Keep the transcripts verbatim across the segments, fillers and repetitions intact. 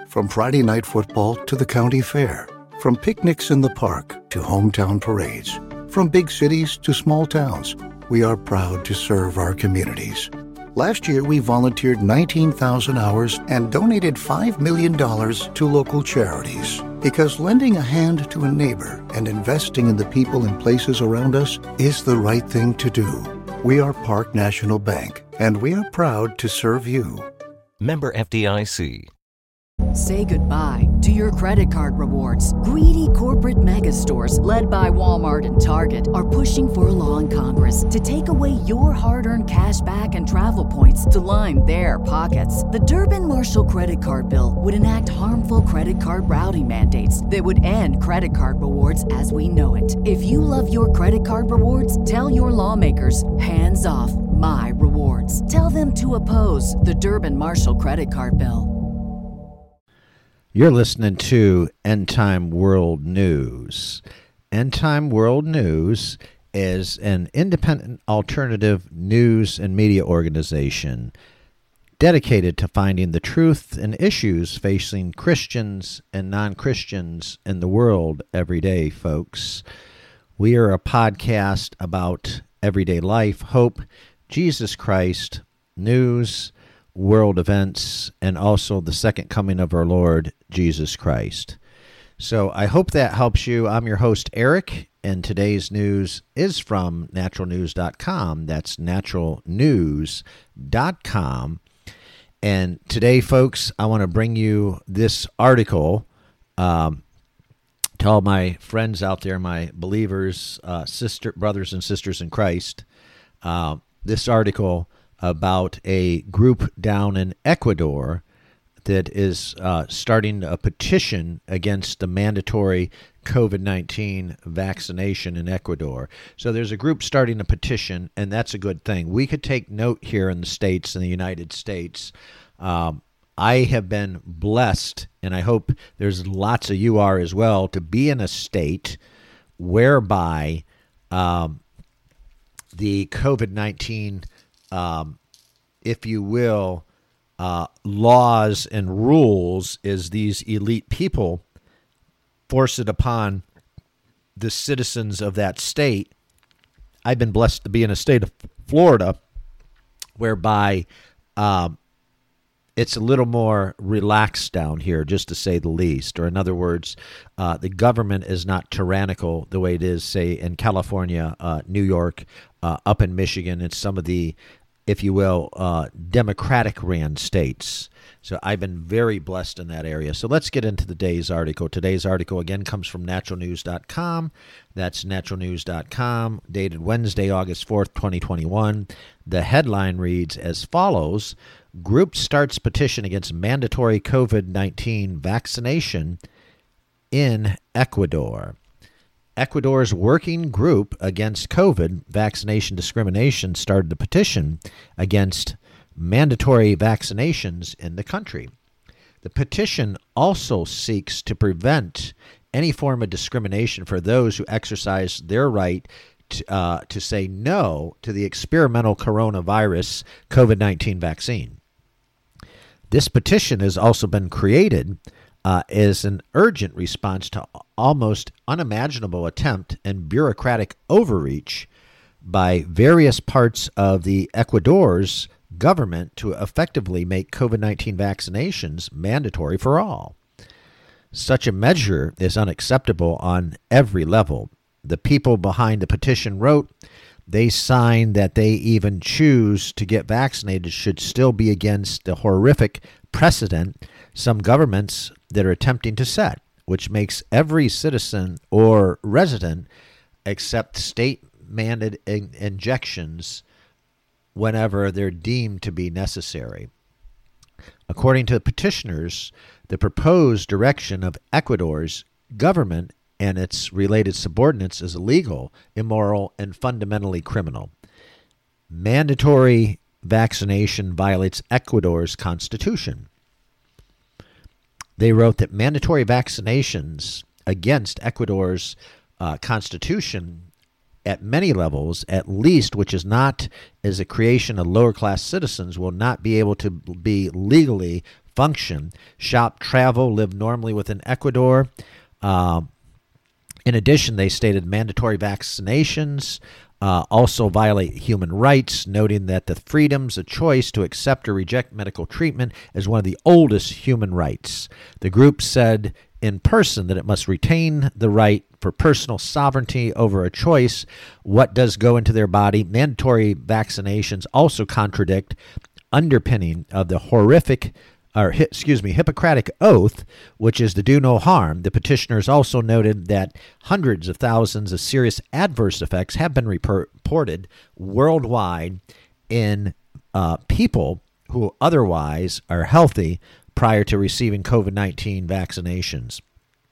From Friday night football to the county fair, from picnics in the park to hometown parades, from big cities to small towns, we are proud to serve our communities. Last year, we volunteered nineteen thousand hours and donated five million dollars to local charities. Because lending a hand to a neighbor and investing in the people and places around us is the right thing to do. We are Park National Bank, and we are proud to serve you. Member F D I C. Say goodbye to your credit card rewards. Greedy corporate mega stores, led by Walmart and Target, are pushing for a law in Congress to take away your hard-earned cash back and travel points to line their pockets. The Durbin-Marshall credit card bill would enact harmful credit card routing mandates that would end credit card rewards as we know it. If you love your credit card rewards, tell your lawmakers, hands off my rewards. Tell them to oppose the Durbin-Marshall credit card bill. You're listening to End Time World News. End Time World News is an independent alternative news and media organization dedicated to finding the truth and issues facing Christians and non-Christians in the world every day, folks. We are a podcast about everyday life, hope, Jesus Christ, news, world events, and also the second coming of our Lord Jesus Christ. So I hope that helps you. I'm your host, Eric, and today's news is from natural news dot com. That's natural news dot com. And today, folks, I want to bring you this article um, to all my friends out there, my believers, uh, sister, brothers and sisters in Christ. Uh, this article about a group down in Ecuador that is uh, starting a petition against the mandatory COVID nineteen vaccination in Ecuador. So there's a group starting a petition, and that's a good thing. We could take note here in the States, in the United States. Um, I have been blessed, and I hope there's lots of you are as well, to be in a state whereby um, the COVID nineteen Um, if you will, uh, laws and rules is these elite people force it upon the citizens of that state. I've been blessed to be in a state of Florida whereby um, it's a little more relaxed down here, just to say the least. Or in other words, uh, the government is not tyrannical the way it is, say, in California, uh, New York, uh, up in Michigan, and some of the, if you will, uh, Democratic-ran states. So I've been very blessed in that area. So let's get into today's article. Today's article, again, comes from natural news dot com. That's natural news dot com, dated Wednesday, August fourth, twenty twenty-one. The headline reads as follows: Group starts petition against mandatory COVID nineteen vaccination in Ecuador. Ecuador's working group against COVID vaccination discrimination started a petition against mandatory vaccinations in the country. The petition also seeks to prevent any form of discrimination for those who exercise their right to, uh, to say no to the experimental coronavirus COVID nineteen vaccine. This petition has also been created Uh, is an urgent response to almost unimaginable attempt and bureaucratic overreach by various parts of the Ecuador's government to effectively make COVID nineteen vaccinations mandatory for all. Such a measure is unacceptable on every level. The people behind the petition wrote, they sign that they even choose to get vaccinated should still be against the horrific precedent some governments that are attempting to set, which makes every citizen or resident accept state-mandated in- injections whenever they're deemed to be necessary. According to the petitioners, the proposed direction of Ecuador's government and its related subordinates is illegal, immoral, and fundamentally criminal. Mandatory vaccination violates Ecuador's constitution. They wrote that mandatory vaccinations against Ecuador's uh, constitution at many levels, at least, which is not as a creation of lower-class citizens, will not be able to be legally function, shop, travel, live normally within Ecuador. Uh, in addition, they stated mandatory vaccinations uh, also violate human rights, noting that the freedoms of choice to accept or reject medical treatment is one of the oldest human rights. The group said in person that it must retain the right for personal sovereignty over a choice what does go into their body. Mandatory vaccinations also contradict underpinning of the horrific or excuse me, Hippocratic Oath, which is to do no harm. The petitioners also noted that hundreds of thousands of serious adverse effects have been reported worldwide in uh, people who otherwise are healthy prior to receiving COVID nineteen vaccinations.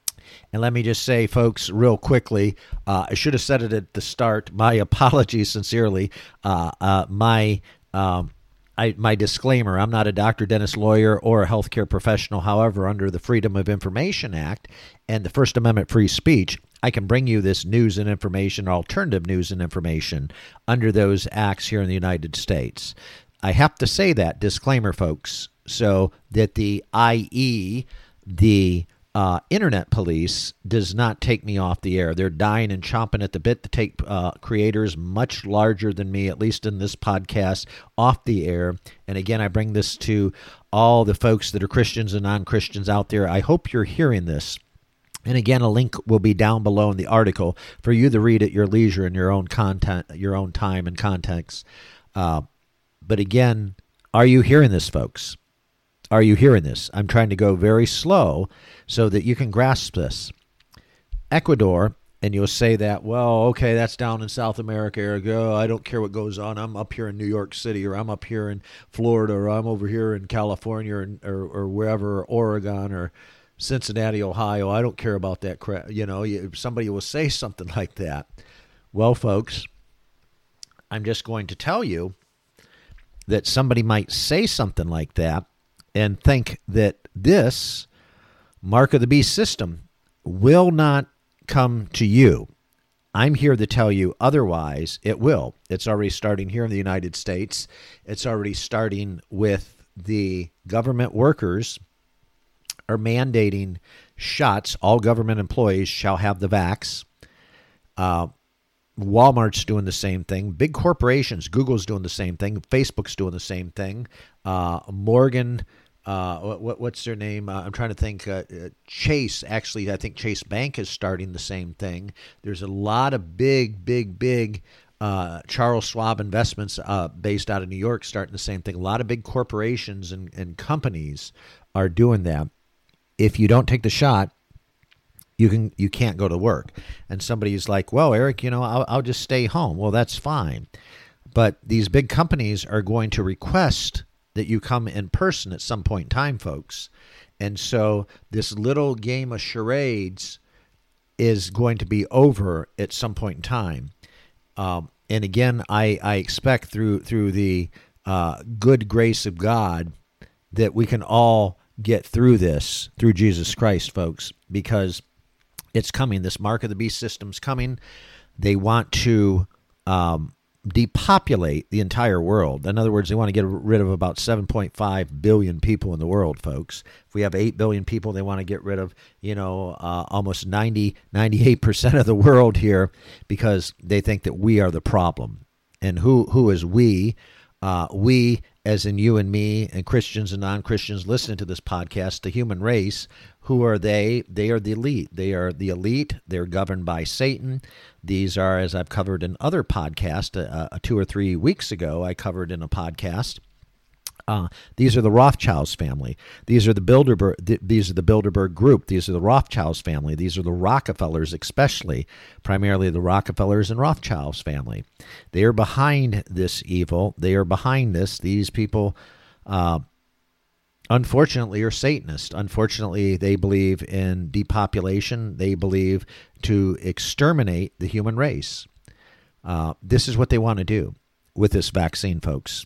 And let me just say, folks, real quickly, uh, I should have said it at the start. My apologies sincerely. Uh, uh, my um, I, my disclaimer, I'm not a doctor, dentist, lawyer, or a healthcare professional. However, under the Freedom of Information Act and the First Amendment free speech, I can bring you this news and information, alternative news and information under those acts here in the United States. I have to say that, disclaimer, folks, so that the I E, the uh, internet police, does not take me off the air. They're dying and chomping at the bit to take uh, creators much larger than me, at least in this podcast, off the air. And again, I bring this to all the folks that are Christians and non-Christians out there. I hope you're hearing this. And again, a link will be down below in the article for you to read at your leisure in your own content, your own time and context. Uh, but again, are you hearing this, folks? Are you hearing this? I'm trying to go very slow so that you can grasp this. Ecuador, and you'll say that, well, okay, that's down in South America. Ergo, I don't care what goes on. I'm up here in New York City, or I'm up here in Florida, or I'm over here in California, or, or, or wherever, or Oregon, or Cincinnati, Ohio. I don't care about that crap. You know, somebody will say something like that. Well, folks, I'm just going to tell you that somebody might say something like that and think that this Mark of the Beast system will not come to you. I'm here to tell you otherwise. It will. It's already starting here in the United States. It's already starting with the government workers are mandating shots. All government employees shall have the vax. Uh, Walmart's doing the same thing. Big corporations, Google's doing the same thing. Facebook's doing the same thing. Uh, Morgan, uh, what, what's their name? Uh, I'm trying to think. Uh, uh, Chase, actually, I think Chase Bank is starting the same thing. There's a lot of big, big, big uh, Charles Schwab investments uh, based out of New York starting the same thing. A lot of big corporations and, and companies are doing that. If you don't take the shot, you can you can't go to work. And somebody's like, well, Eric, you know, I'll, I'll just stay home. Well, that's fine. But these big companies are going to request that you come in person at some point in time, folks. And so this little game of charades is going to be over at some point in time. Um, and again, I, I expect through through the uh, good grace of God that we can all get through this through Jesus Christ, folks, because it's coming. This Mark of the Beast system's coming. They want to um, depopulate the entire world. In other words, they want to get rid of about seven point five billion people in the world, folks. If we have eight billion people, they want to get rid of, you know, uh, almost ninety, ninety-eight percent of the world here because they think that we are the problem. And who who is we? Uh, we, as in you and me and Christians and non-Christians listening to this podcast, the human race. Who are they? They are the elite. They are the elite. They're governed by Satan. These are, as I've covered in other podcasts, uh, two or three weeks ago, I covered in a podcast. Uh, these are the Rothschilds family. These are the Bilderberg. Th- these are the Bilderberg group. These are the Rothschilds family. These are the Rockefellers, especially, primarily the Rockefellers and Rothschilds family. They are behind this evil. They are behind this. These people, uh, unfortunately, are Satanists. Unfortunately, they believe in depopulation. They believe to exterminate the human race. Uh, this is what they want to do with this vaccine, folks.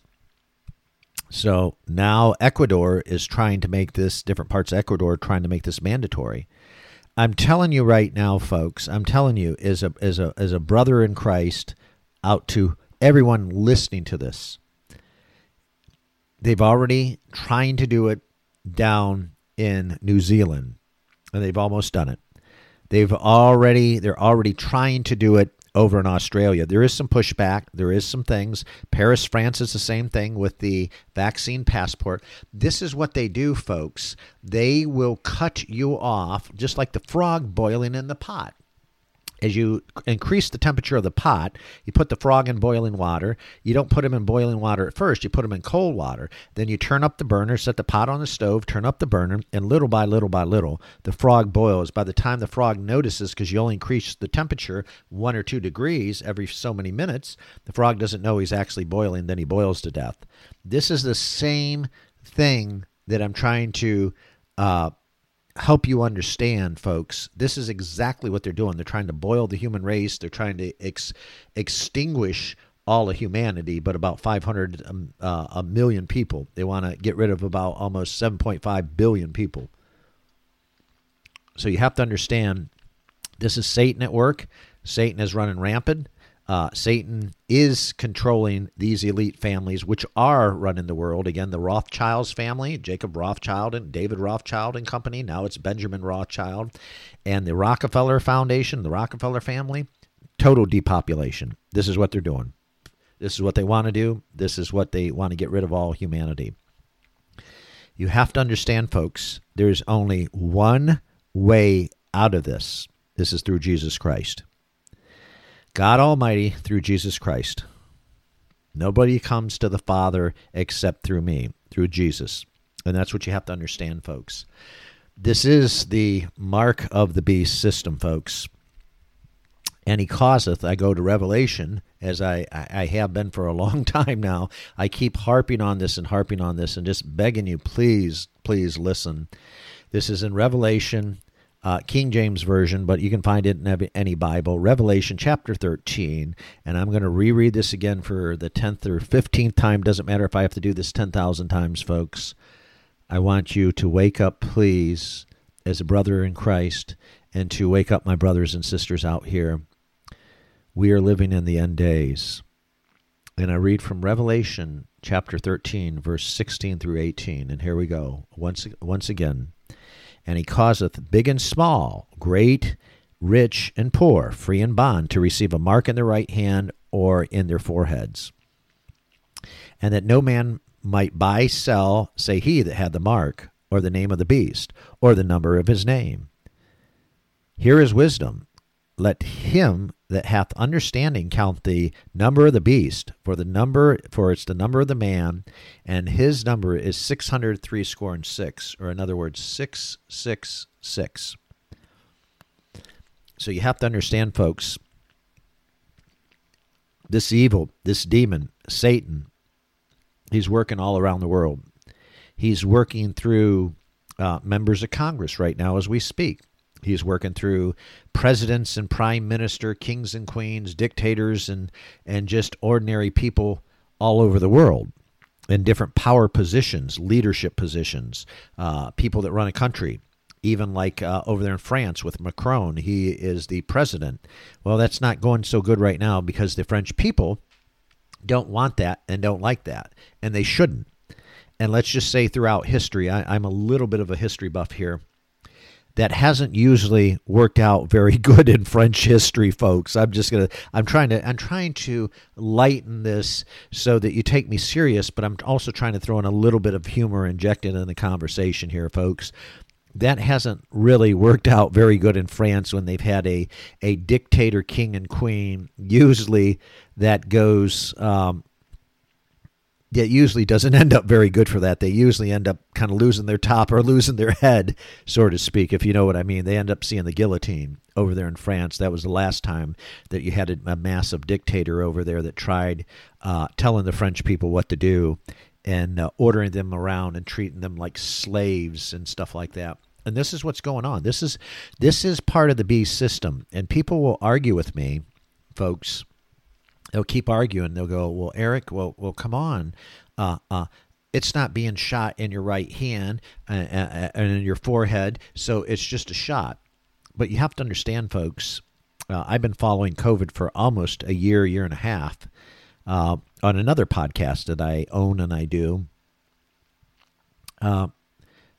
So now Ecuador is trying to make this, different parts of Ecuador are trying to make this mandatory. I'm telling you right now, folks, I'm telling you as a as a as a brother in Christ out to everyone listening to this. They've already trying to do it down in New Zealand, and they've almost done it. They've already, they're already trying to do it over in Australia. There is some pushback. There is some things. Paris, France is the same thing with the vaccine passport. This is what they do, folks. They will cut you off just like the frog boiling in the pot. As you increase the temperature of the pot, you put the frog in boiling water. You don't put him in boiling water at first. You put him in cold water. Then you turn up the burner, set the pot on the stove, turn up the burner, and little by little by little, the frog boils. By the time the frog notices, because you only increase the temperature one or two degrees every so many minutes, the frog doesn't know he's actually boiling. Then he boils to death. This is the same thing that I'm trying to uh, help you understand, folks. This is exactly what they're doing. They're trying to boil the human race. They're trying to ex- extinguish all of humanity, but about five hundred um, uh, a million people. They want to get rid of about almost seven point five billion people. So you have to understand, this is Satan at work. Satan is running rampant. Uh, Satan is controlling these elite families, which are running the world. Again, the Rothschilds family, Jacob Rothschild and David Rothschild and company. Now it's Benjamin Rothschild. And the Rockefeller Foundation, the Rockefeller family, total depopulation. This is what they're doing. This is what they want to do. This is what they want to get rid of all humanity. You have to understand, folks, there's only one way out of this. This is through Jesus Christ. God Almighty through Jesus Christ. Nobody comes to the Father except through me, through Jesus. And that's what you have to understand, folks. This is the mark of the beast system, folks. And he causeth, I go to Revelation, as I, I have been for a long time now. I keep harping on this and harping on this and just begging you, please, please listen. This is in Revelation, Uh, King James Version, but you can find it in any Bible, Revelation chapter thirteen, and I'm going to reread this again for the tenth or fifteenth time. Doesn't matter if I have to do this ten thousand times, folks. I want you to wake up, please, as a brother in Christ, and to wake up my brothers and sisters out here. We are living in the end days. And I read from Revelation chapter thirteen, verse sixteen through eighteen, and here we go. Once, once again. And he causeth big and small, great, rich, and poor, free and bond, to receive a mark in their right hand or in their foreheads. And that no man might buy, sell, say he that had the mark, or the name of the beast, or the number of his name. Here is wisdom. Let him that hath understanding count the number of the beast, for the number, for it's the number of the man, and his number is six hundred three score and six, or in other words, six six six. So you have to understand, folks, this evil, this demon, Satan, he's working all around the world. He's working through uh, members of Congress right now as we speak. He's working through presidents and prime minister, kings and queens, dictators, and, and just ordinary people all over the world in different power positions, leadership positions, uh, people that run a country. Even like uh, over there in France with Macron, he is the president. Well, that's not going so good right now because the French people don't want that and don't like that, and they shouldn't. And let's just say throughout history, I, I'm a little bit of a history buff here, that hasn't usually worked out very good in French history, folks. I'm just gonna, I'm trying to, I'm trying to lighten this so that you take me serious, but I'm also trying to throw in a little bit of humor injected in the conversation here, folks. That hasn't really worked out very good in France when they've had a, a dictator, king and queen. Usually that goes, um, it usually doesn't end up very good for that. They usually end up kind of losing their top or losing their head, so to speak, if you know what I mean. They end up seeing the guillotine over there in France. That was the last time that you had a, a massive dictator over there that tried uh, telling the French people what to do and uh, ordering them around and treating them like slaves and stuff like that. And this is what's going on. This is this is part of the beast system. And people will argue with me, folks. They'll keep arguing. They'll go, well, Eric, well, well, come on. Uh, uh, it's not being shot in your right hand and, uh, and in your forehead, so it's just a shot. But you have to understand, folks, uh, I've been following COVID for almost a year, year and a half uh, on another podcast that I own and I do. Uh,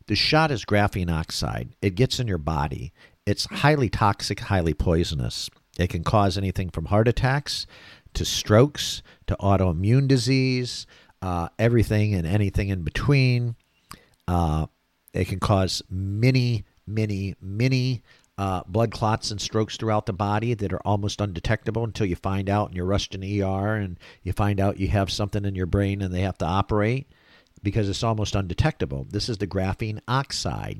The shot is graphene oxide. It gets in your body. It's highly toxic, highly poisonous. It can cause anything from heart attacks to strokes to autoimmune disease, uh, everything and anything in between. Uh, it can cause many, many, many uh, blood clots and strokes throughout the body that are almost undetectable until you find out and you're rushed in E R and you find out you have something in your brain and they have to operate because it's almost undetectable. This is the graphene oxide.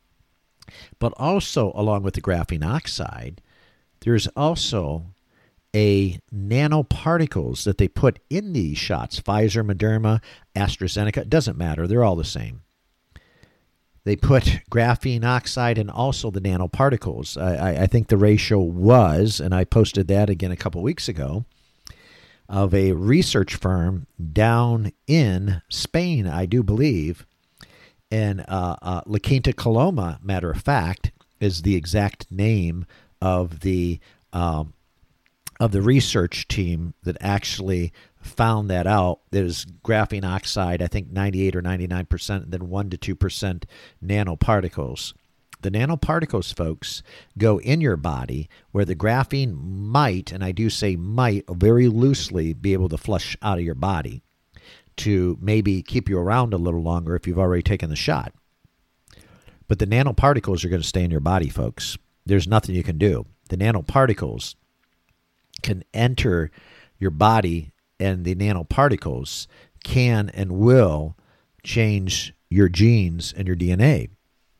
But also, along with the graphene oxide, there's also a nanoparticles that they put in these shots. Pfizer, Moderna, AstraZeneca, it doesn't matter. They're all the same. They put graphene oxide and also the nanoparticles. I, I think the ratio was, and I posted that again a couple weeks ago, of a research firm down in Spain, I do believe. And uh, uh, La Quinta Coloma, matter of fact, is the exact name of the um, of the research team that actually found that out. There's graphene oxide, I think ninety-eight or ninety-nine percent, and then one to two percent nanoparticles. The nanoparticles, folks, go in your body where the graphene might, and I do say might very loosely, be able to flush out of your body to maybe keep you around a little longer if you've already taken the shot. But the nanoparticles are going to stay in your body, folks. There's nothing you can do. The nanoparticles can enter your body, and the nanoparticles can and will change your genes and your D N A.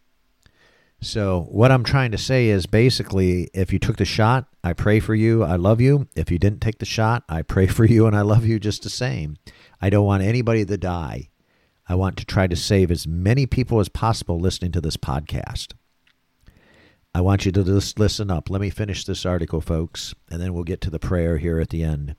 So what I'm trying to say is basically, if you took the shot, I pray for you, I love you. If you didn't take the shot, I pray for you and I love you just the same. I don't want anybody to die. I want to try to save as many people as possible listening to this podcast. I want you to just listen up. Let me finish this article, folks, and then we'll get to the prayer here at the end.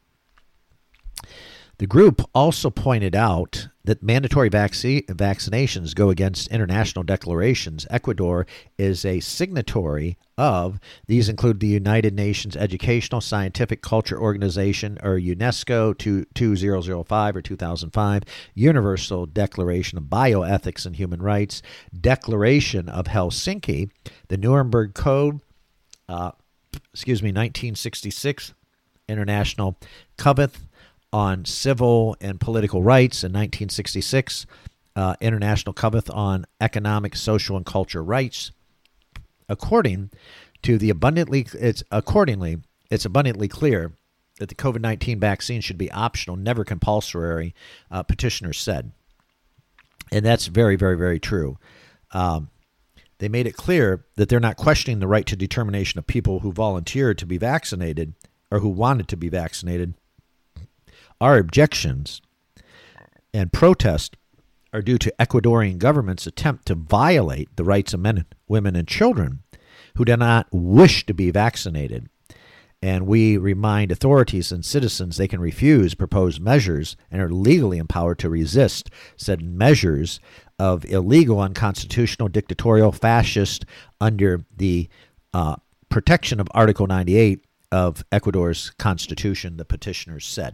The group also pointed out that mandatory vac- vaccinations go against international declarations. Ecuador is a signatory of. These include the United Nations Educational, Scientific, Culture Organization, or UNESCO two thousand five or two thousand five, Universal Declaration of Bioethics and Human Rights, Declaration of Helsinki, the Nuremberg Code, uh, excuse me, nineteen sixty-six, International Covenant on Civil and Political Rights in nineteen sixty-six, uh, International Covenant on Economic, Social, and Cultural Rights. According to the abundantly, it's accordingly, it's abundantly clear that the COVID nineteen vaccine should be optional, never compulsory, uh, petitioners said. And that's very, very, very true. Um, they made it clear that they're not questioning the right to determination of people who volunteered to be vaccinated or who wanted to be vaccinated. Our objections and protest are due to Ecuadorian government's attempt to violate the rights of men, women, and children who do not wish to be vaccinated. And we remind authorities and citizens they can refuse proposed measures and are legally empowered to resist said measures of illegal, unconstitutional, dictatorial, fascist under the uh, protection of Article ninety-eight of Ecuador's constitution, the petitioners said.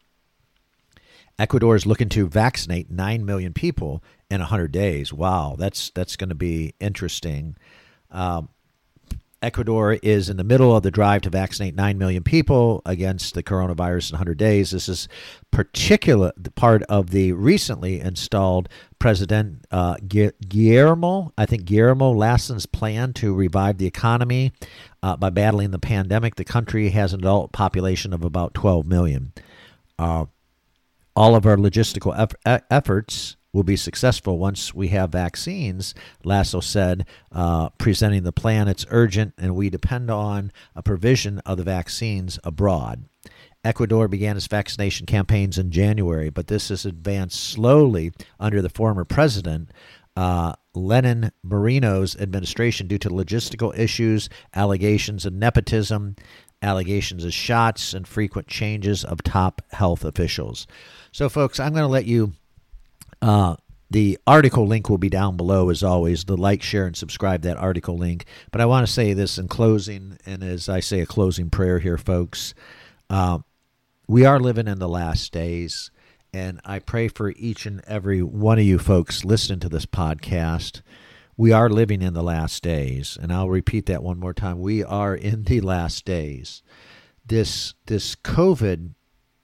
Ecuador is looking to vaccinate nine million people in one hundred days. Wow, that's that's going to be interesting. Um, Ecuador is in the middle of the drive to vaccinate nine million people against the coronavirus in one hundred days. This is particular part of the recently installed President uh, Guillermo, I think Guillermo Lassen's plan to revive the economy uh, by battling the pandemic. The country has an adult population of about twelve million. Uh, All of our logistical eff- efforts will be successful once we have vaccines, Lasso said, uh, presenting the plan. It's urgent, and we depend on a provision of the vaccines abroad. Ecuador began its vaccination campaigns in January, but this has advanced slowly under the former president, uh, Lenin Moreno's administration, due to logistical issues, allegations of nepotism, allegations of shots, and frequent changes of top health officials. So, folks, I'm going to let you, uh, the article link will be down below, as always. The like, share, and subscribe that article link. But I want to say this in closing, and as I say a closing prayer here, folks, uh, we are living in the last days, And I pray for each and every one of you folks listening to this podcast. We are living in the last days, and I'll repeat that one more time. We are in the last days. This this COVID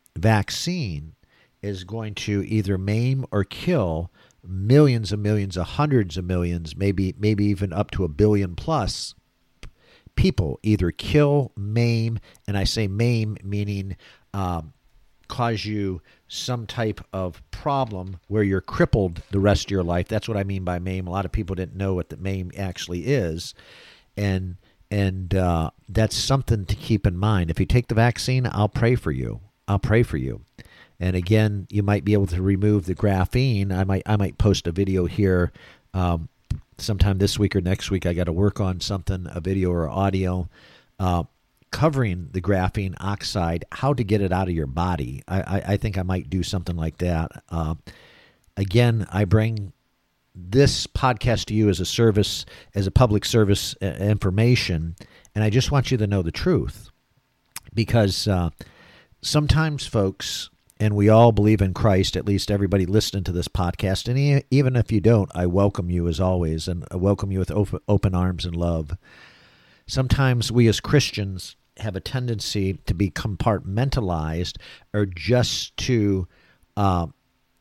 vaccine is going to either maim or kill millions and millions, of hundreds of millions, maybe maybe even up to a billion plus people. Either kill, maim, and I say maim meaning um, cause you some type of problem where you're crippled the rest of your life. That's what I mean by maim. A lot of people didn't know what the maim actually is, and and uh, that's something to keep in mind. If you take the vaccine, I'll pray for you. I'll pray for you. And again, you might be able to remove the graphene. I might I might post a video here um, sometime this week or next week. I got to work on something, a video or audio, uh, covering the graphene oxide, how to get it out of your body. I, I, I think I might do something like that. Uh, again, I bring this podcast to you as a service, as a public service uh, information, and I just want you to know the truth. Because uh, sometimes, folks, and we all believe in Christ, at least everybody listening to this podcast, and even if you don't, I welcome you as always, and I welcome you with open arms and love. Sometimes we as Christians have a tendency to be compartmentalized or just to uh,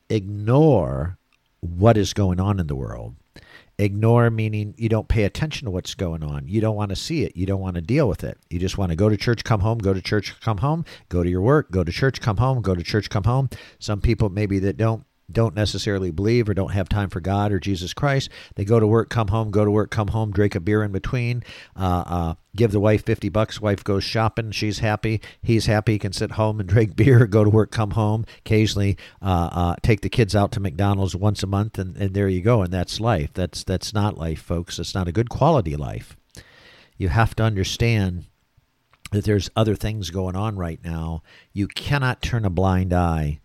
ignore what is going on in the world. Ignore meaning you don't pay attention to what's going on. You don't want to see it. You don't want to deal with it. You just want to go to church, come home, go to church, come home, go to your work, go to church, come home, go to church, come home. Some people maybe that don't don't necessarily believe or don't have time for God or Jesus Christ. They go to work, come home, go to work, come home, drink a beer in between, uh, uh, give the wife fifty bucks. Wife goes shopping. She's happy. He's happy. He can sit home and drink beer, go to work, come home, occasionally uh, uh, take the kids out to McDonald's once a month, and, and there you go. And that's life. That's, that's not life, folks. It's not a good quality life. You have to understand that there's other things going on right now. You cannot turn a blind eye.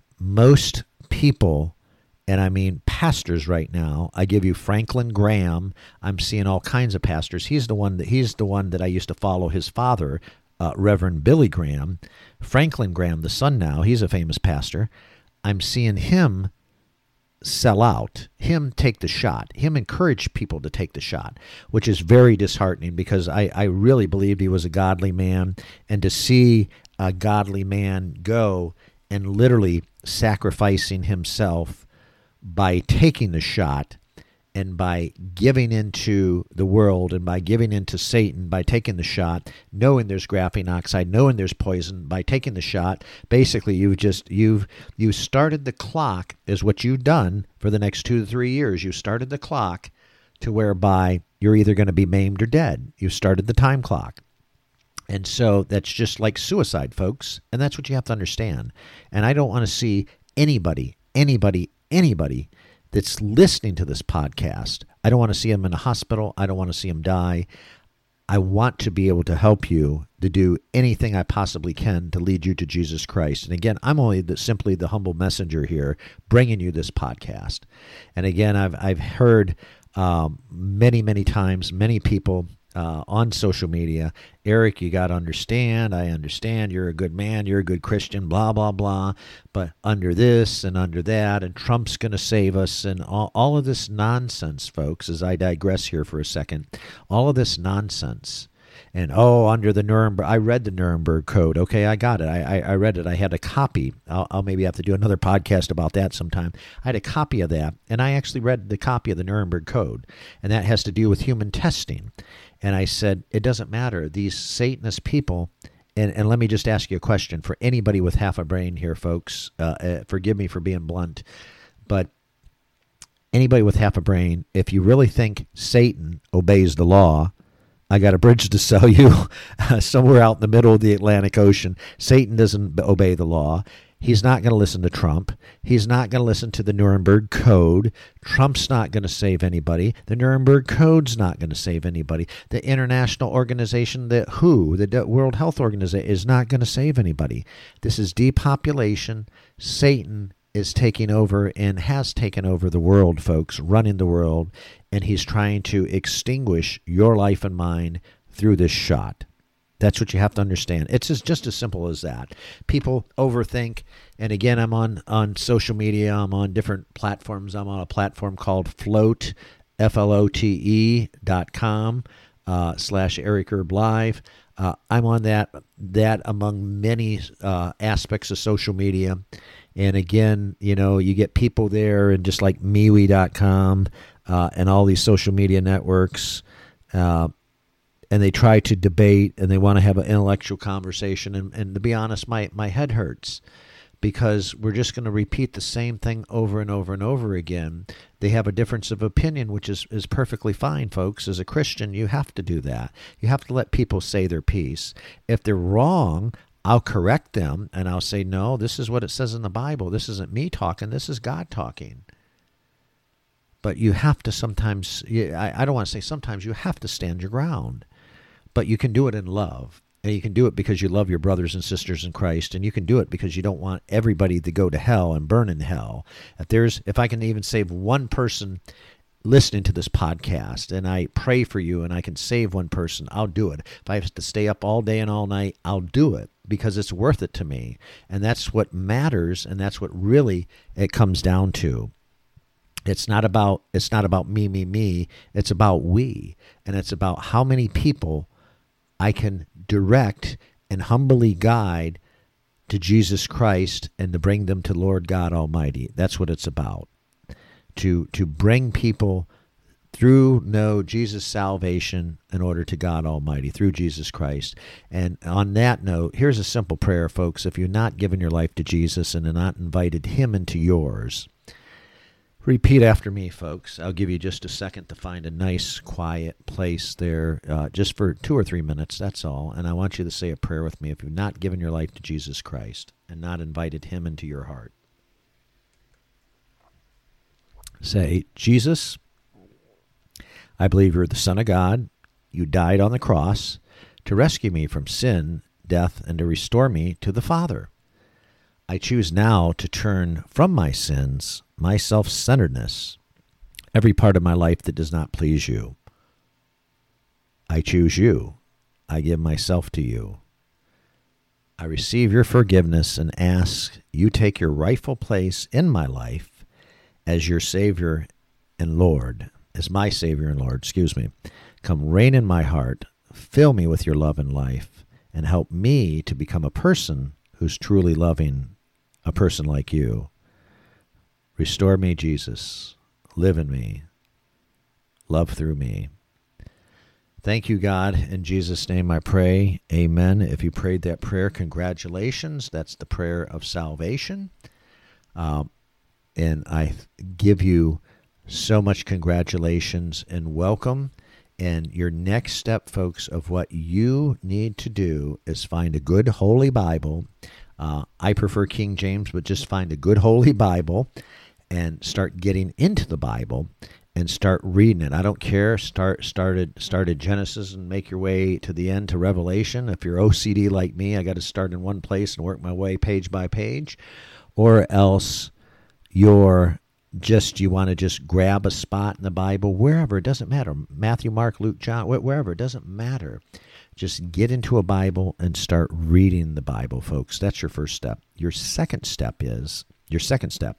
Most people, and I mean pastors right now, I give you Franklin Graham. I'm seeing all kinds of pastors. He's the one that he's the one that I used to follow his father, uh, Reverend Billy Graham. Franklin Graham, the son now, he's a famous pastor. I'm seeing him sell out, him take the shot, him encourage people to take the shot, which is very disheartening because I, I really believed he was a godly man, and to see a godly man go and literally sacrificing himself by taking the shot and by giving into the world and by giving into Satan, by taking the shot, knowing there's graphene oxide, knowing there's poison, by taking the shot, basically you just, you've, you started the clock is what you've done for the next two to three years. You started the clock to whereby you're either going to be maimed or dead. You started the time clock. And so that's just like suicide, folks. And that's what you have to understand. And I don't want to see anybody, anybody, anybody that's listening to this podcast. I don't want to see them in a hospital. I don't want to see them die. I want to be able to help you to do anything I possibly can to lead you to Jesus Christ. And again, I'm only the, simply the humble messenger here bringing you this podcast. And again, I've, I've heard um, many, many times, many people Uh, on social media, Eric, you got to understand, I understand, you're a good man, you're a good Christian, blah, blah, blah, but under this and under that, and Trump's going to save us, and all, all of this nonsense, folks, as I digress here for a second, all of this nonsense, and oh, under the Nuremberg, I read the Nuremberg Code, okay, I got it, I, I, I read it, I had a copy, I'll, I'll maybe have to do another podcast about that sometime. I had a copy of that, and I actually read the copy of the Nuremberg Code, and that has to do with human testing. And I said, it doesn't matter. These Satanist people, and, and let me just ask you a question for anybody with half a brain here, folks. Uh, uh, forgive me for being blunt, but anybody with half a brain, if you really think Satan obeys the law, I got a bridge to sell you somewhere out in the middle of the Atlantic Ocean. Satan doesn't obey the law. He's not going to listen to Trump. He's not going to listen to the Nuremberg Code. Trump's not going to save anybody. The Nuremberg Code's not going to save anybody. The international organization, the W H O, the World Health Organization, is not going to save anybody. This is depopulation. Satan is taking over and has taken over the world, folks, running the world, and he's trying to extinguish your life and mine through this shot. That's what you have to understand. It's just, just as simple as that. People overthink. And again, I'm on, on social media. I'm on different platforms. I'm on a platform called Flote, F L O T E dot com, uh, slash Eric Erb Live. Uh, I'm on that, that among many uh, aspects of social media. And again, you know, you get people there, and just like MeWe dot com uh, and all these social media networks, uh, and they try to debate, and they want to have an intellectual conversation. And, and to be honest, my, my head hurts, because we're just going to repeat the same thing over and over and over again. They have a difference of opinion, which is, is perfectly fine, folks. As a Christian, you have to do that. You have to let people say their piece. If they're wrong, I'll correct them, and I'll say, no, this is what it says in the Bible. This isn't me talking. This is God talking. But you have to sometimes, I, I don't want to say sometimes, you have to stand your ground. But you can do it in love. And you can do it because you love your brothers and sisters in Christ, and you can do it because you don't want everybody to go to hell and burn in hell. If there's, if I can even save one person listening to this podcast, and I pray for you, and I can save one person, I'll do it. If I have to stay up all day and all night, I'll do it, because it's worth it to me. And that's what matters, and that's what really it comes down to. It's not about, it's not about me, me, me. It's about we, and it's about how many people I can direct and humbly guide to Jesus Christ, and to bring them to Lord God Almighty. That's what it's about. To to bring people through know Jesus' salvation in order to God Almighty, through Jesus Christ. And on that note, here's a simple prayer, folks. If you're not giving your life to Jesus and not invited him into yours, repeat after me, folks. I'll give you just a second to find a nice, quiet place there, uh, just for two or three minutes, that's all. And I want you to say a prayer with me if you've not given your life to Jesus Christ and not invited him into your heart. Say, Jesus, I believe you're the Son of God. You died on the cross to rescue me from sin, death, and to restore me to the Father. I choose now to turn from my sins, my self-centeredness, every part of my life that does not please you. I choose you. I give myself to you. I receive your forgiveness and ask you take your rightful place in my life as your Savior and Lord, as my Savior and Lord, excuse me. Come reign in my heart, fill me with your love and life, and help me to become a person who's truly loving, a person like you. Restore me, Jesus. Live in me. Love through me. Thank you, God. In Jesus' name I pray. Amen. If you prayed that prayer, congratulations. That's the prayer of salvation. Um, and I give you so much congratulations and welcome. And your next step, folks, of what you need to do is find a good Holy Bible. Uh, I prefer King James, but just find a good Holy Bible and start getting into the Bible and start reading it. I don't care. Start started started Genesis and make your way to the end to Revelation. If you're O C D like me, I got to start in one place and work my way page by page. Or else you're just, you want to just grab a spot in the Bible, wherever, it doesn't matter. Matthew, Mark, Luke, John, wherever, it doesn't matter. Just get into a Bible and start reading the Bible, folks. That's your first step. Your second step is, your second step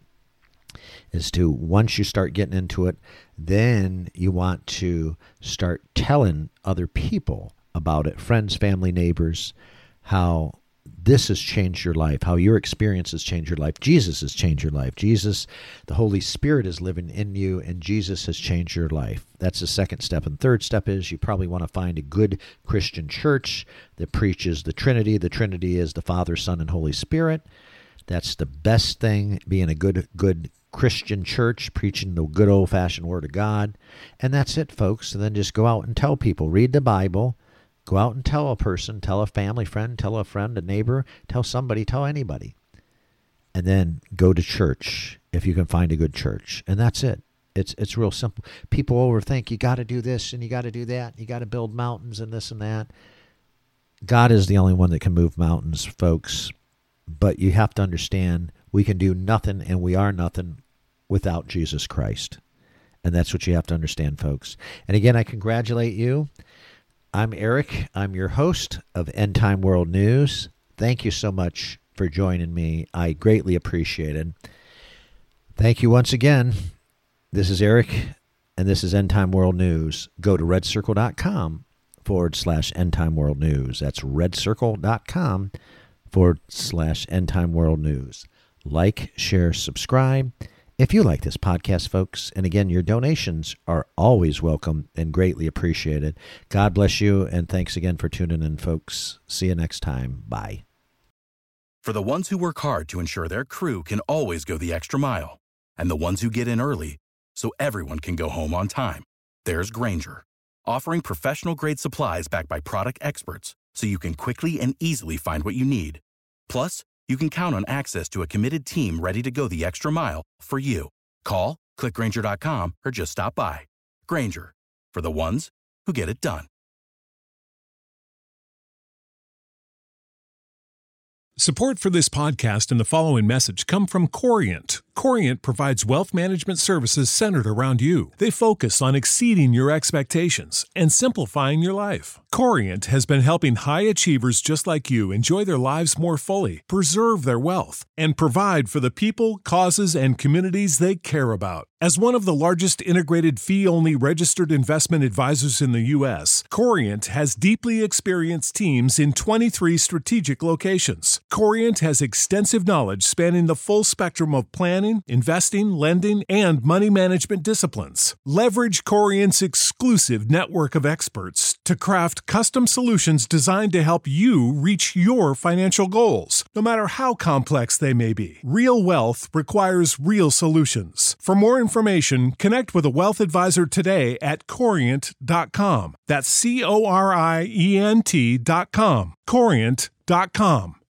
is to, once you start getting into it, then you want to start telling other people about it, friends, family, neighbors, how this has changed your life, how your experience has changed your life. Jesus has changed your life. Jesus, the Holy Spirit is living in you, and Jesus has changed your life. That's the second step. And third step is you probably want to find a good Christian church that preaches the Trinity. The Trinity is the Father, Son, and Holy Spirit. That's the best thing, being a good, good Christian church, preaching the good old-fashioned Word of God. And that's it, folks. And then just go out and tell people. Read the Bible. Go out and tell a person, tell a family friend, tell a friend, a neighbor, tell somebody, tell anybody. And then go to church if you can find a good church. And that's it. It's it's real simple. People overthink, you got to do this and you got to do that. You got to build mountains and this and that. God is the only one that can move mountains, folks. But you have to understand, we can do nothing and we are nothing without Jesus Christ. And that's what you have to understand, folks. And again, I congratulate you. I'm Eric. I'm your host of End Time World News. Thank you so much for joining me. I greatly appreciate it. Thank you once again. This is Eric, and this is End Time World News. Go to redcircle.com forward slash End Time World News. That's redcircle.com forward slash End Time World News. Like, share, subscribe if you like this podcast, folks. And again, your donations are always welcome and greatly appreciated. God bless you, and thanks again for tuning in, folks. See you next time. Bye. For the ones who work hard to ensure their crew can always go the extra mile, and the ones who get in early so everyone can go home on time, there's Grainger, offering professional-grade supplies backed by product experts so you can quickly and easily find what you need. Plus, you can count on access to a committed team ready to go the extra mile for you. Call, click Grainger dot com, or just stop by. Grainger, for the ones who get it done. Support for this podcast and the following message come from Corient. Corient provides wealth management services centered around you. They focus on exceeding your expectations and simplifying your life. Corient has been helping high achievers just like you enjoy their lives more fully, preserve their wealth, and provide for the people, causes, and communities they care about. As one of the largest integrated fee-only registered investment advisors in the U S, Corient has deeply experienced teams in twenty-three strategic locations. Corient has extensive knowledge spanning the full spectrum of planning, investing, lending, and money management disciplines. Leverage Corient's exclusive network of experts to craft custom solutions designed to help you reach your financial goals, no matter how complex they may be. Real wealth requires real solutions. For more information, connect with a wealth advisor today at corient dot com. That's C O R I E N T dot com. corient dot com.